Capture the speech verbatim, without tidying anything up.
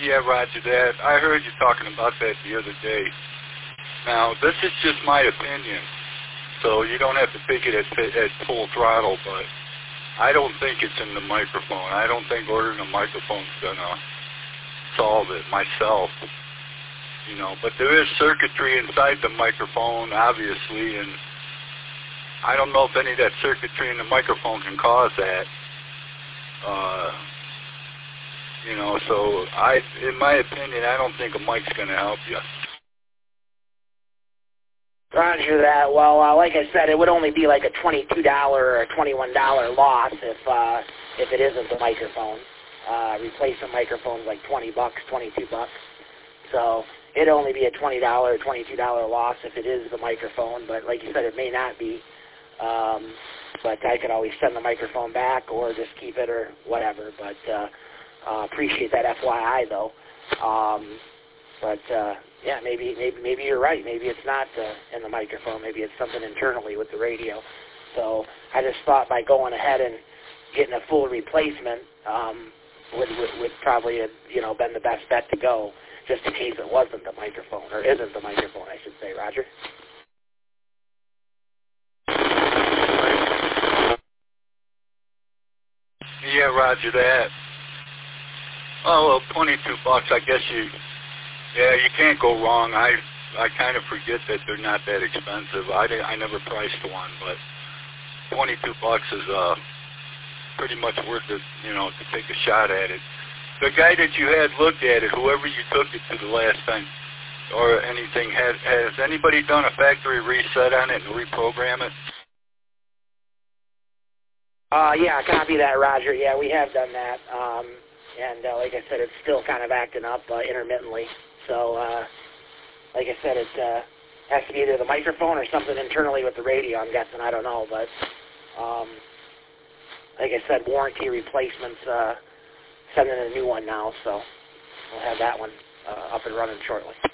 Yeah, Roger that. I heard you talking about that the other day. Now, this is just my opinion, so you don't have to take it at, at full throttle, but I don't think it's in the microphone. I don't think ordering a microphone's going to solve it myself. You know, but there is circuitry inside the microphone, obviously, and I don't know if any of that circuitry in the microphone can cause that. Uh, you know, so I, in my opinion, I don't think a mic's going to help you. Roger that. Well, uh, like I said, it would only be like a twenty-two dollars or a twenty-one dollars loss if uh, if it isn't the microphone. Uh, replacement microphone's like twenty bucks, twenty-two bucks. So it'd only be a twenty dollars or twenty-two dollars loss if it is the microphone. But like you said, it may not be. Um, but I could always send the microphone back or just keep it or whatever. But uh, uh, appreciate that F Y I though. Um, but uh, yeah, maybe maybe maybe you're right. Maybe it's not uh, in the microphone. Maybe it's something internally with the radio. So I just thought by going ahead and getting a full replacement um, would, would would probably have, you know, been the best bet to go, just in case it wasn't the microphone or isn't the microphone, I should say. Roger. Yeah, Roger that. Oh, well, twenty-two bucks. I guess you. Yeah, you can't go wrong. I I kind of forget that they're not that expensive. I didn't, I never priced one, but twenty-two bucks is uh pretty much worth it, you know, to take a shot at it. The guy that you had looked at it, whoever you took it to the last time, or anything, has has anybody done a factory reset on it and reprogram it? Uh, yeah, copy that, Roger. Yeah, we have done that. Um, and uh, like I said, it's still kind of acting up uh, intermittently. So, uh, like I said, it uh, has to be either the microphone or something internally with the radio, I'm guessing. I don't know. But, um, like I said, warranty replacements, uh, sending a new one now. So we'll have that one uh, up and running shortly.